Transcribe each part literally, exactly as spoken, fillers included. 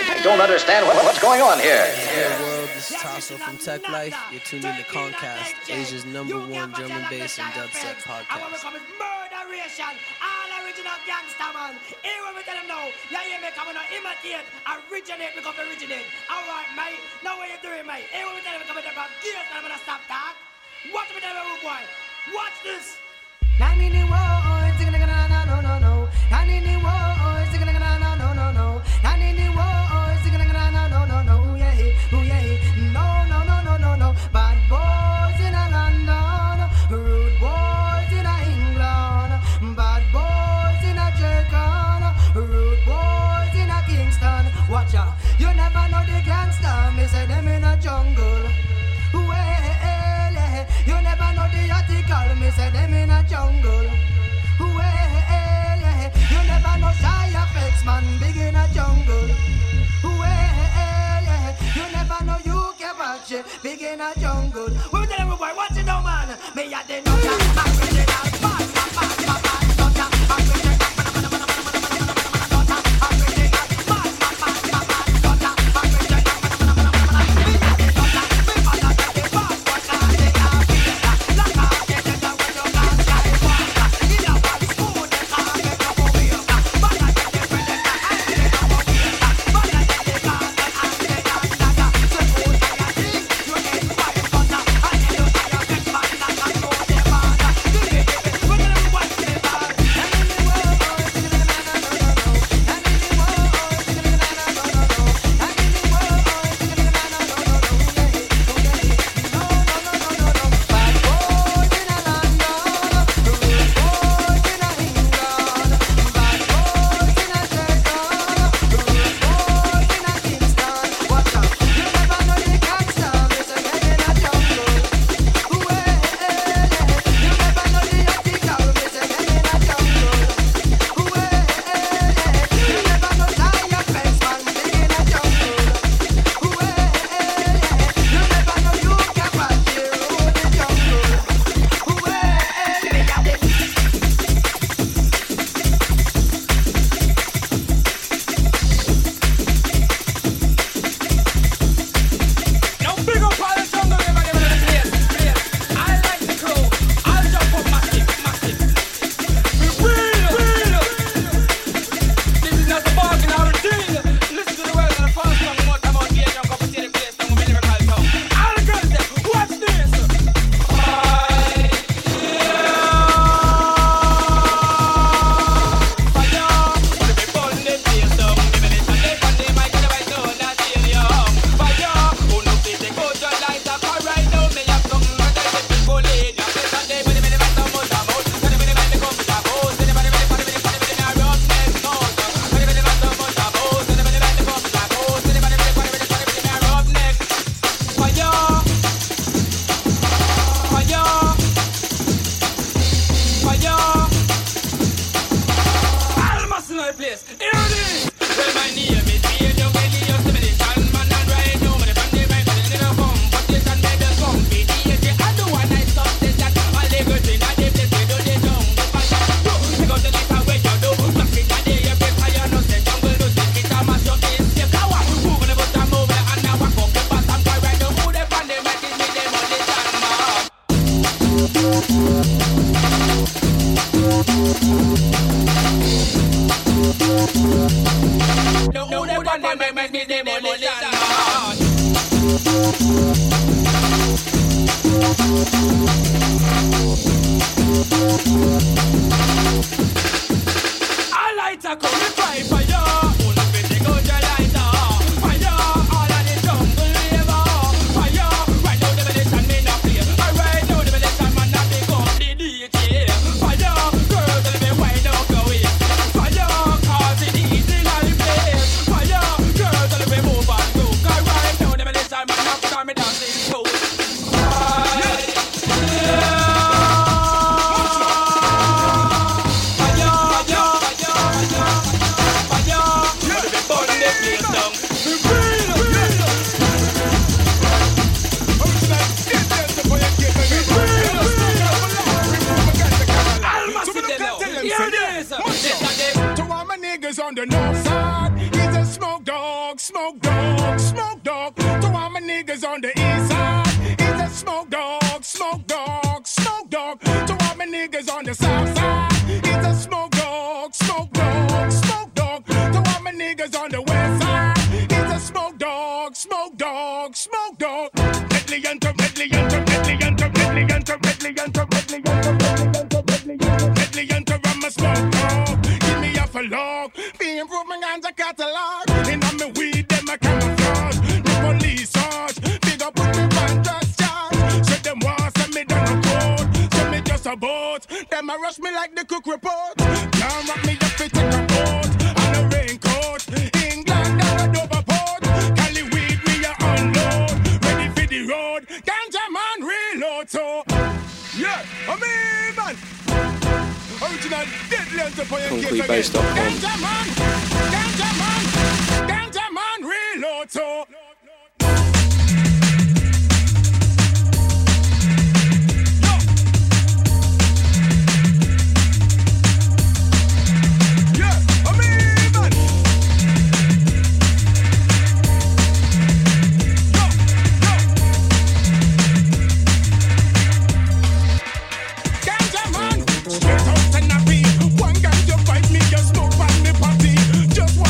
I don't understand what, what's going on here. Hey world, this is Tasso from Tech Life. You're tuned in to Concast, Asia's number one drum and bass and dubstep podcast. Murderation, all original gangster man. Here we tell them now, yeah, yeah, me come on, imitate, originate, we come to originate. All right, mate, now what you doing, mate? Here we tell them, come to from gears, I'm gonna stop that. Watch me tell them, boy. Watch this. Nine in the war, sing it, no, no, no, no. Nine in the war, sing it, no, no, no, no, no. Nine in the war, sing it, no, no, no, no, no. Yeah, yeah, no, no, no, no, no, no. Bad boys in a London, rude boys in a England, bad boys in a Jamaica, rude boys in a Kingston. Watch out, you never know the gangster. Me say them in a jungle. Well, you never know the article. Me say them in a jungle. Well, you never know shy effects, man, big in a jungle. Well, you never know you can watch it, big in a jungle. We tell everybody, watch it now, man. Me a the nutter, original, bad, bad, bad, bad, bad, nutter, original, Hear this. To all my niggas on the north side, he's a smoke dog. dog, smoke dog, smoke dog. To all my niggas on the east side, he's a smoke dog, smoke dog, smoke dog. To all my niggas on the south side, he's a smoke dog, smoke dog, smoke dog. To all my niggas on the west side, he's a smoke dog, smoke dog, smoke dog. Deadly enter, deadly enter, deadly enter, deadly enter, deadly enter, deadly enter, deadly enter, deadly enter. I'm a smoke dog. Give me a log. Be improving on the catalog. And I'm a weed, them a camouflage. The police charge. Big up put me on just charge. So them want send me down the road. So me just a boat. Them a rush me like the cook report. Can't wrap me up, it take a boat. On a raincoat. England down a Doverport. Cali weed me a unload. Ready for the road. Ganja man reload. So yeah, I mean man. Original deadly enterprise. Concrete based dot com. Ganja man, Ganja man, Ganja man reload. So just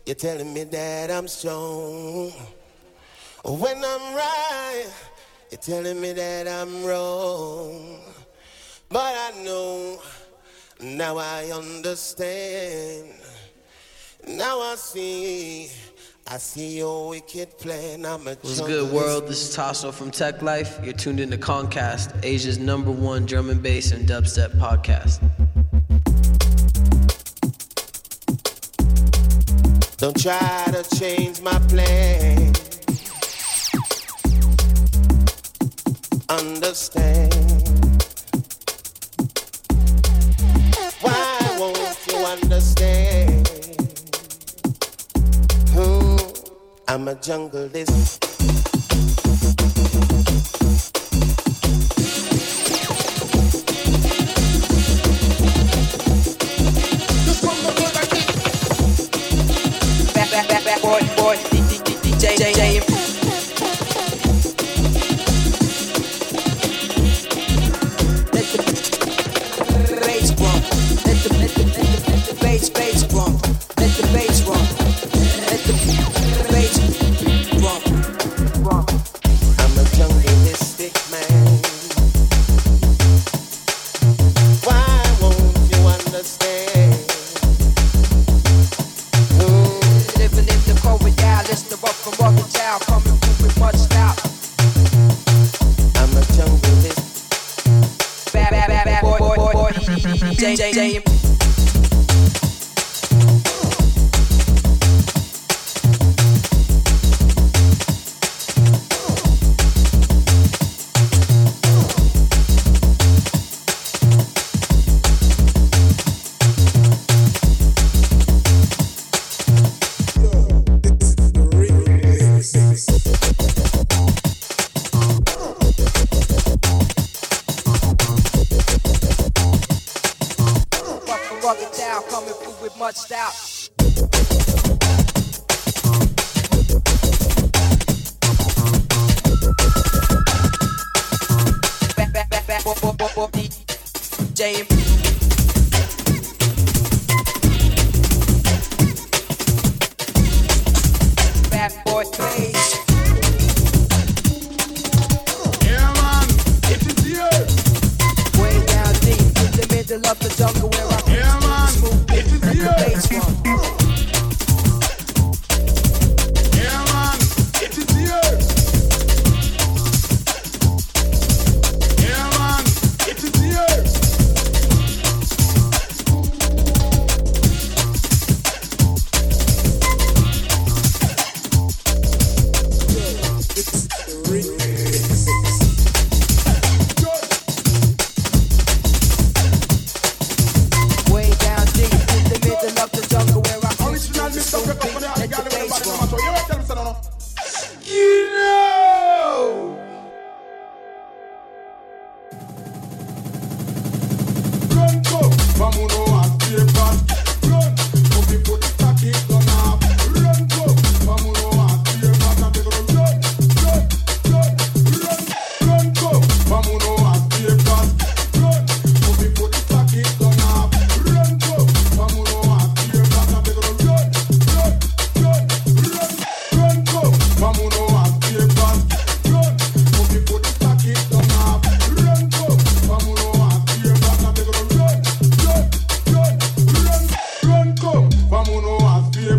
You're telling me that I'm strong. When I'm right, you're telling me that I'm wrong. But I know, now I understand. Now I see, I see your wicked plan. I'm a What's good, world? This is Tasso from Tech Life. You're tuned into Concast, Asia's number one drum and bass and dubstep podcast. Don't try to change my plan. Understand. Why won't you understand? Hmm, I'm a jungleist. Back, back, back, back, boy, boy, D J, J, J. Let the bass bump. Let the, let the, let the, let the bass, bass bump. Let the bass bump. Let the bass bump. Bump. I'm a jungleistic man. Why won't you understand? Living in the corridor, listen up from walking down, coming through with much style. I'm a jungleist. Bad, bad, bad, bad, boy, boy, boy, D J, J, J. Walking down, coming through with much style. Back, back, back, back, bo, bo, bo, bo, D J. Bad boy, please. Yeah, man, it is here. Way down deep in the middle of the jungle where I Yeah, man, it is here. bass from. Yeah, man, it is here. Yeah, man, it is here. Way down deep in the middle of the jungle where I Original mix up your company, I let got the it with bass the from. body, so you want to tell me something, no? You know! Run, go, vámonos a tiempas. Run, no people está aquí con up. Run, go, vámonos a tiempas. I'm gonna run, run, run, run, run, go, vámonos a tiempas. Run, no people está aquí con up. Run, go, vámonos a tiempas. I'm gonna run, run, run, run, run, go, vámonos a tiempas. Run, no people está aquí con up. Run, go, vámonos a tiempas. I'm gonna run, run, run, run, run, go, vámonos a tiempas.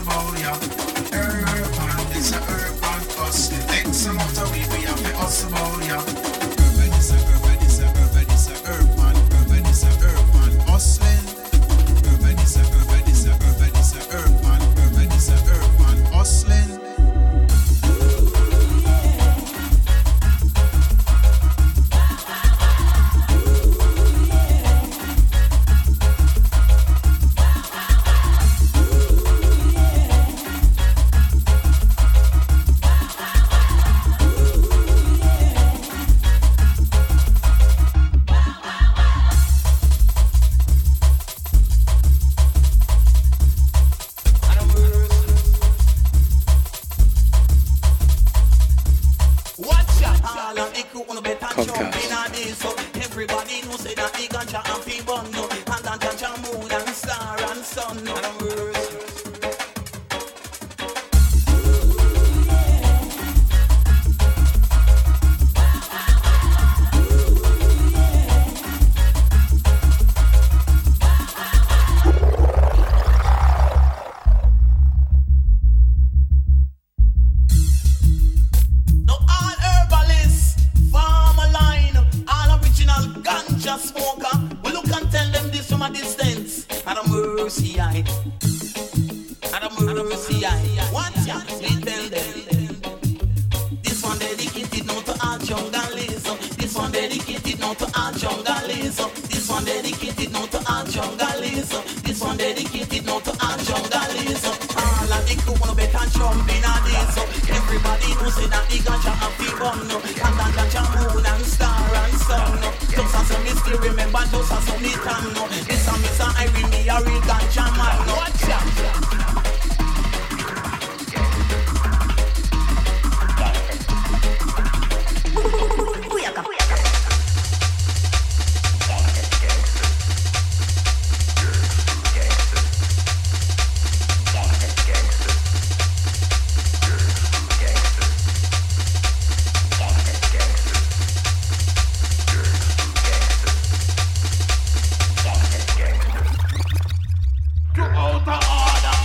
about ya. Urban, it's a urban hustle. X amount of weed we have to hustle about ya. Urban is a urban is a urban is a urban. Urban is a urban hustling. Urban is a urban is a urban is a urban. Urban is a urban hustling. Everybody knows say that the ganja and fi bun no, and that ganja moon and star and sun no. Out of order.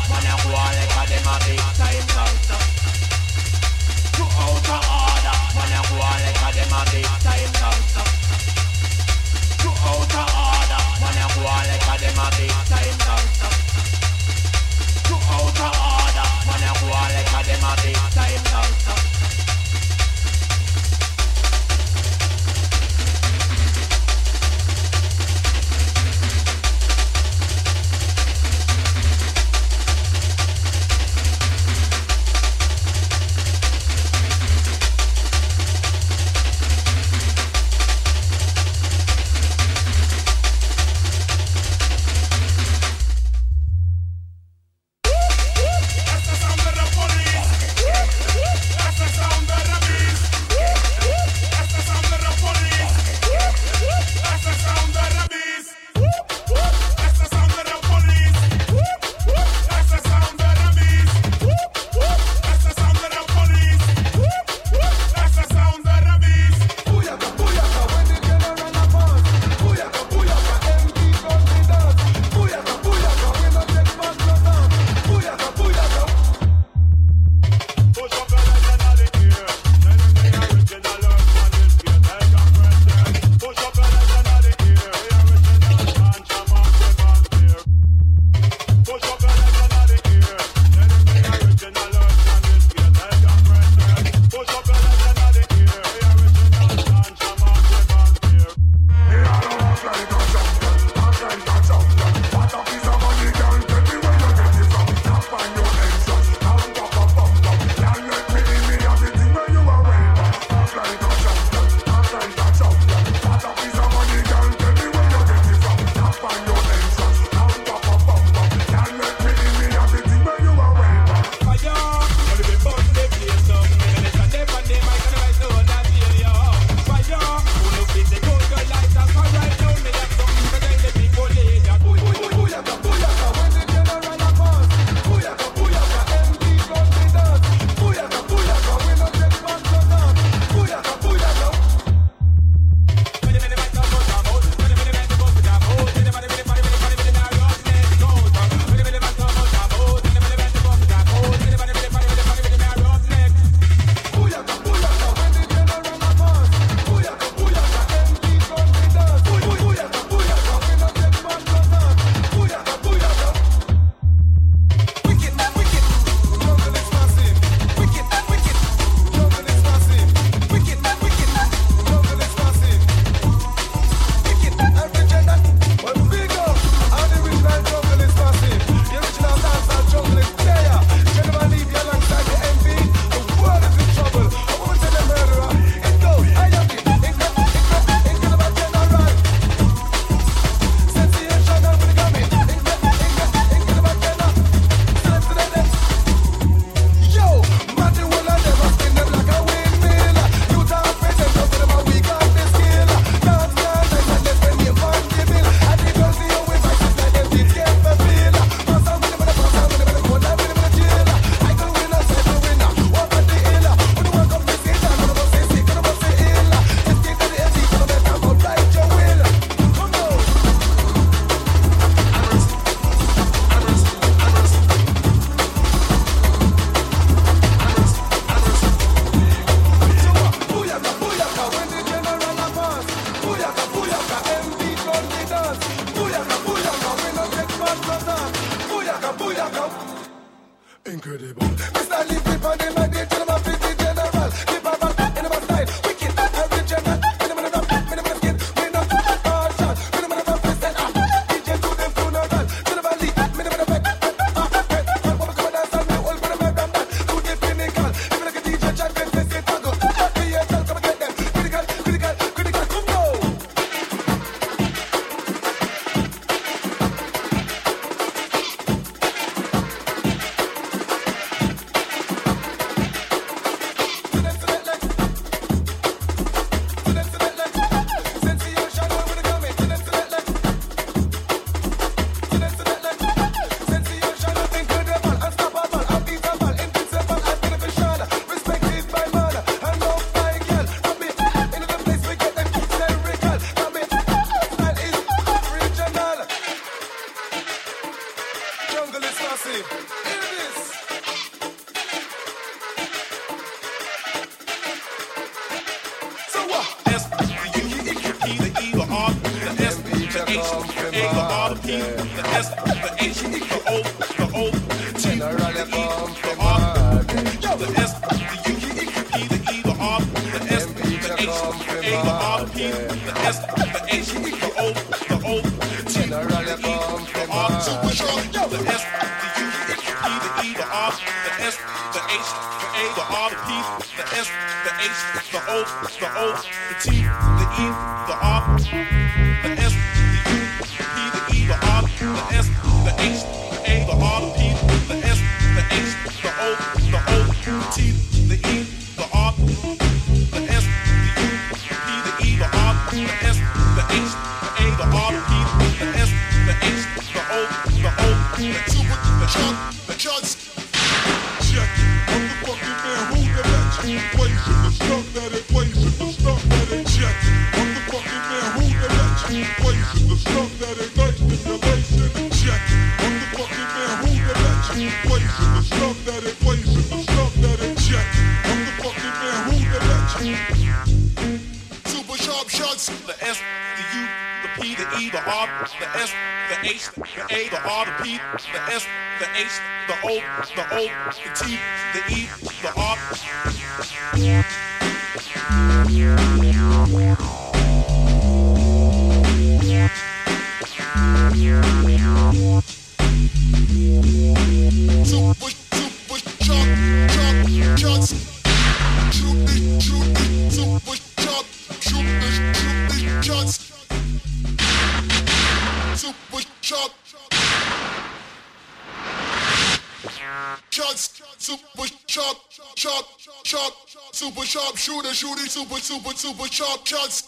Shooter, shooting, super, super, super sharp shots.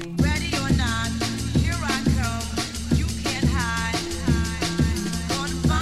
Gonna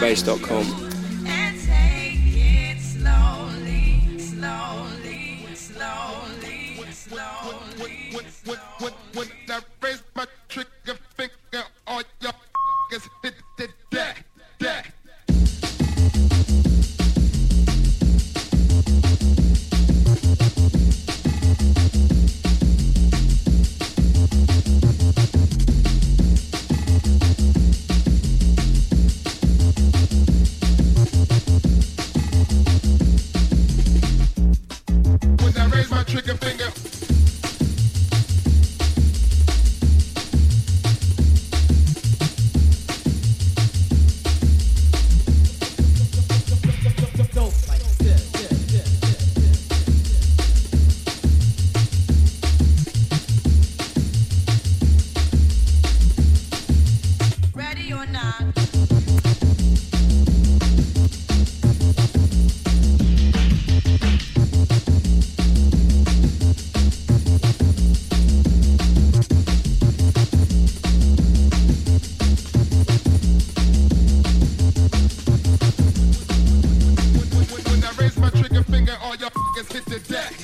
bass dot com. And take it slowly, slowly, slowly, slowly. When, when, when, when I raise my trigger finger, all y'all niggas hit the deck, deck. When I raise my trigger finger. Ready or not? When I raise my trigger finger, all y'all niggas hit the deck.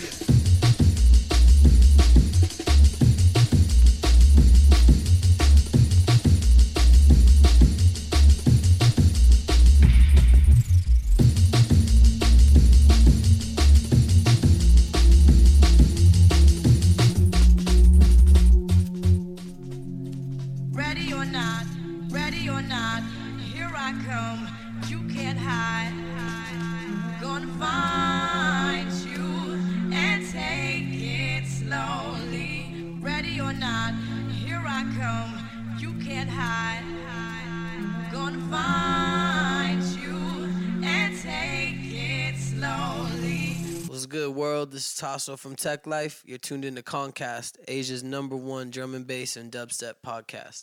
Ready or not, ready or not, here I come. You can't hide. Gonna find you and take it slowly. Ready or not, here I come. You can't hide. Gonna find you and take it slowly. What's good, world? This is Tasso from Tech Life. You're tuned in to Concast, Asia's number one drum and bass and dubstep podcast.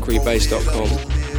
concrete bass dot com.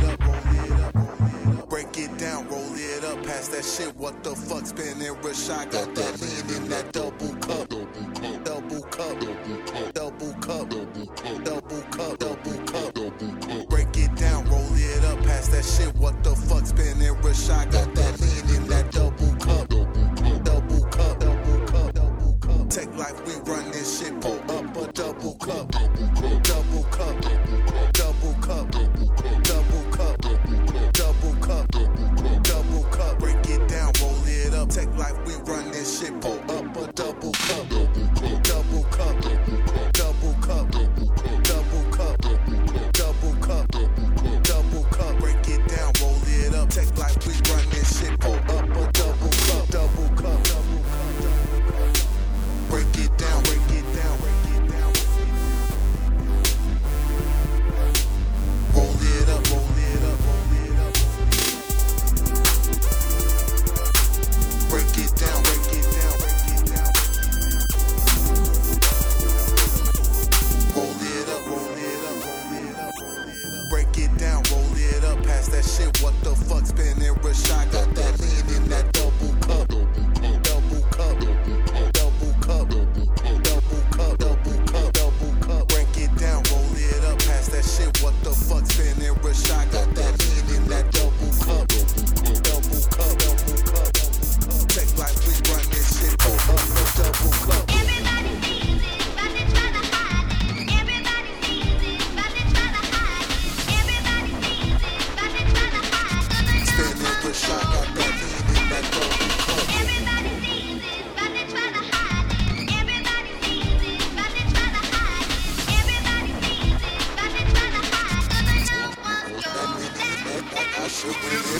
Break it down, roll it up, pass that shit. What the fuck, spinning rich? I got that lean in that double cup, double cup, double cup, double cup, double cup, double cup, double cup, double cup. Break it down, roll it up, pass that shit. What the fuck, spinning rich? I got that lean in that double cup, double cup, double cup, double cup, double cup. Take life, we run this shit. Pull up a double cup, double cup, double cup, double cup, double cup, double cup, double cup, double cup, double cup, double cup. Break it down, roll it up. Take life, we run this shit. Pull up a double cup, double cup, double cup, double cup, double cup, double cup, double cup, double cup, double cup, double cup, double cup. Break it down, roll it up. Take life, we run this shit. Pull up a double cup, double cup, double cup, double cup. Break it down, break it down, break it down. Roll it up, roll it up, roll it up. Break it down, break it down, break it down. Roll it up, roll it up, roll it up, roll it up. Break it down, roll it up, pass that shit. What the fuck, spinning rich? I got that lean in that double cup, double cup, double cup, double cup, double cup, double cup, double cup, double cup. Break it down, roll it up, pass that shit. What the fuck, spinning rich? I got that lean in that double cup, double cup, double cup, double cup. Take life, we run this shit. Pull up a double cup. Everybody sees it, but they try to hide it. Everybody sees it, but they try to hide it. Everybody sees it, but they try to hide it. Spinning rich, I got that lean in that double cup. Everybody sees it, but they try to hide it. Everybody sees it, but they try to hide it. Everybody sees it, but they try to hide it. No one goes back. I should win it.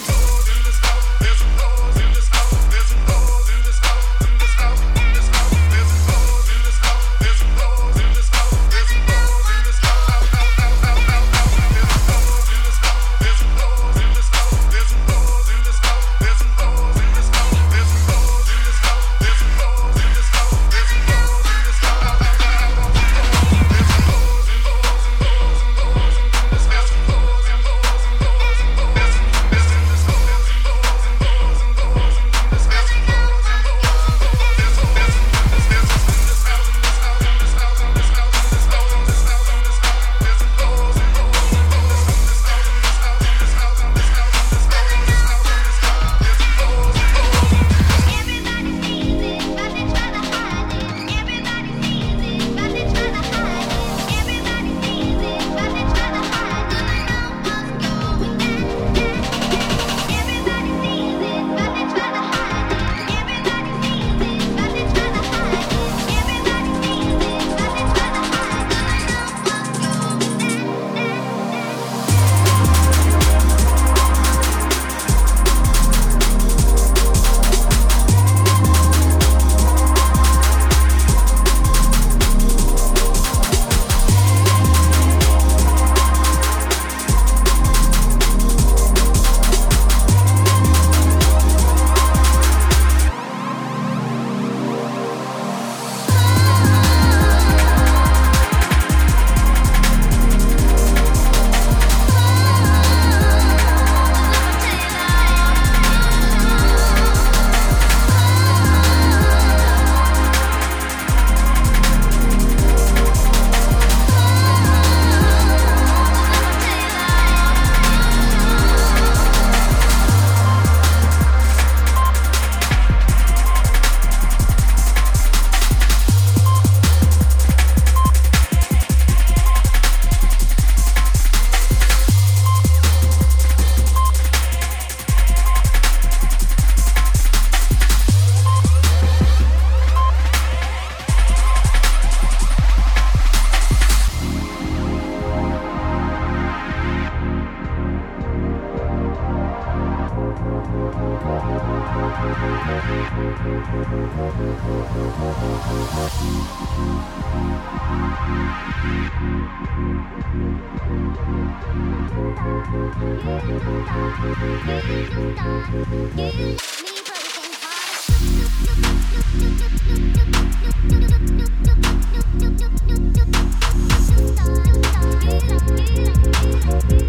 Thank you.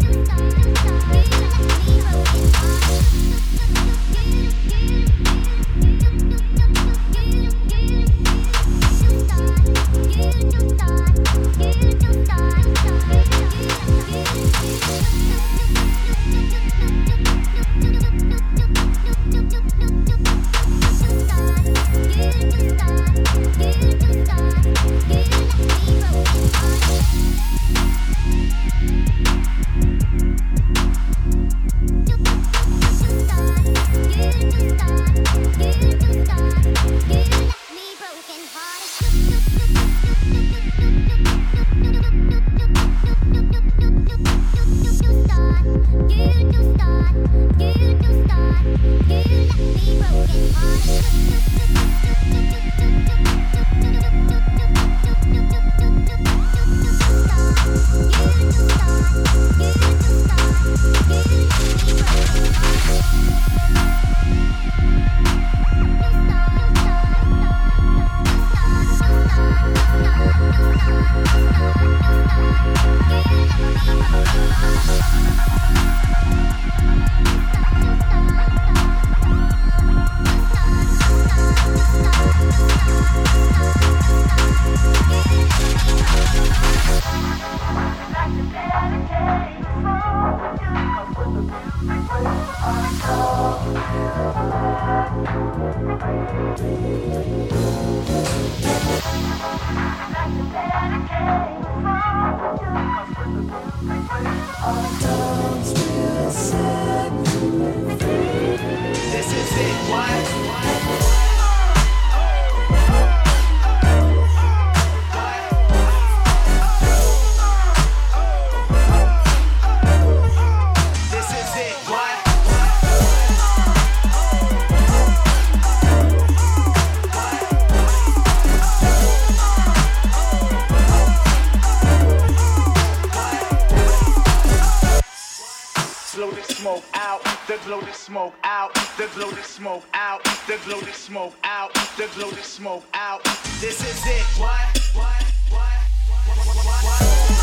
This is it, what? blow the smoke out, they blow the smoke out, they blow the smoke out, they blow the smoke out. This is it. What? What? What? What? What? What?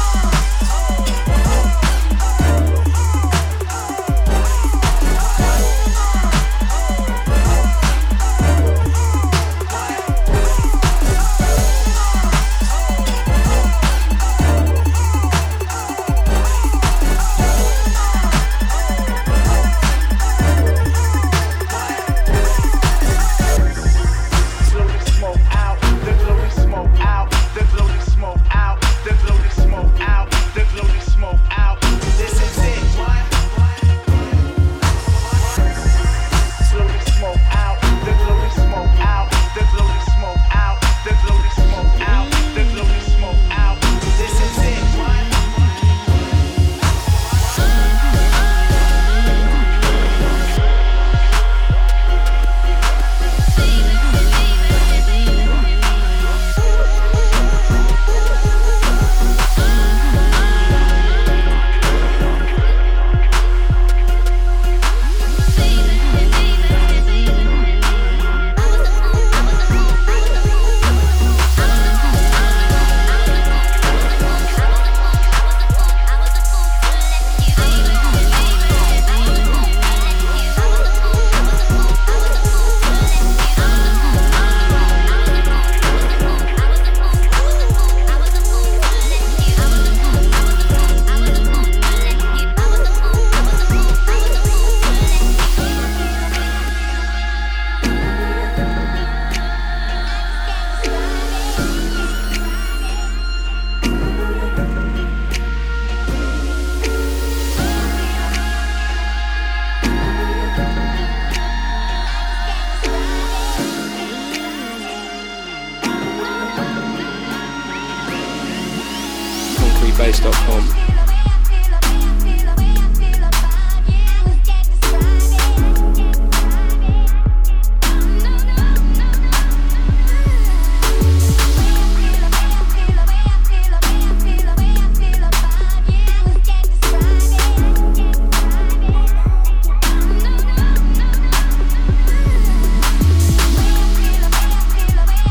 concrete bass dot com.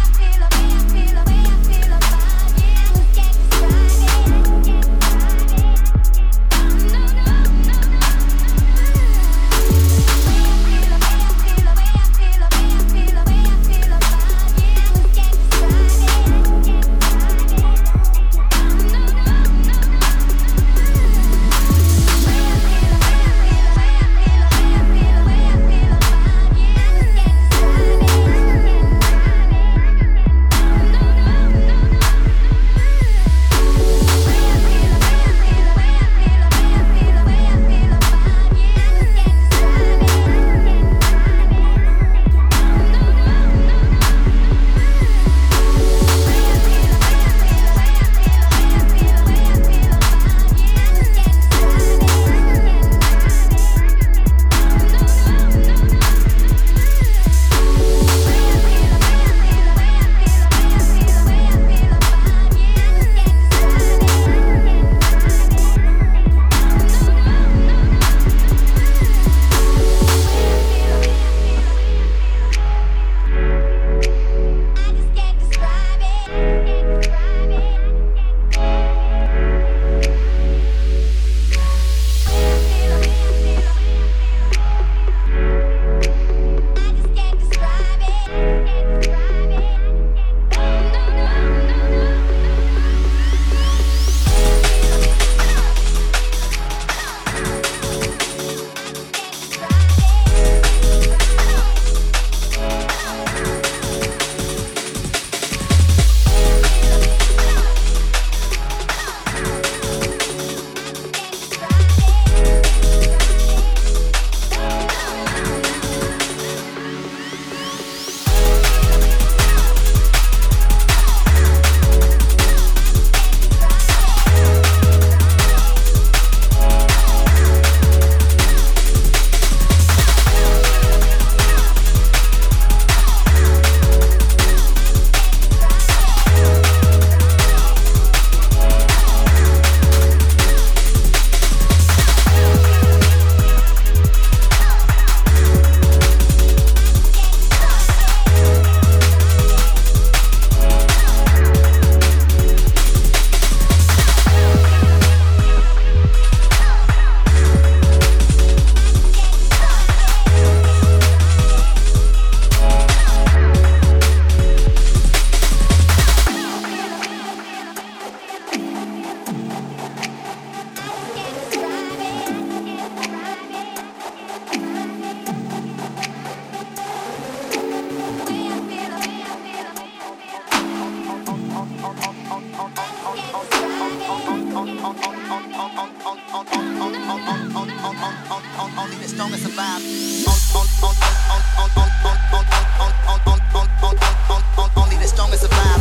Feel Only the strongest survive. Only the strongest survive.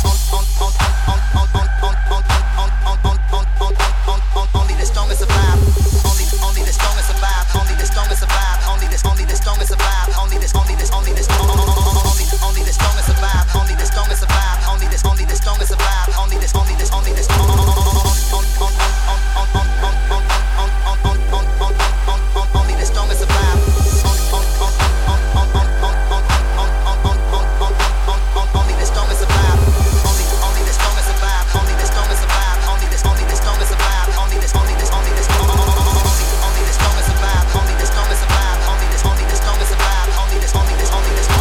Only the strongest survive. Only only the strongest survive. Only the strongest survive. Only the only the strongest survive. Only this only this only this only only the strongest survive. Only the strongest survive. Only this only the strongest survive. Only this only this only this only the strongest survive. Only the strongest survive. Only only the strongest survive. Only the strongest survive. Only this only the strongest survive. Only this only this only this only only the strongest survive. Only the strongest survive. Only this only the strongest survive. Only this only this only this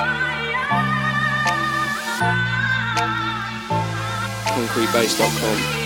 concrete bass dot com.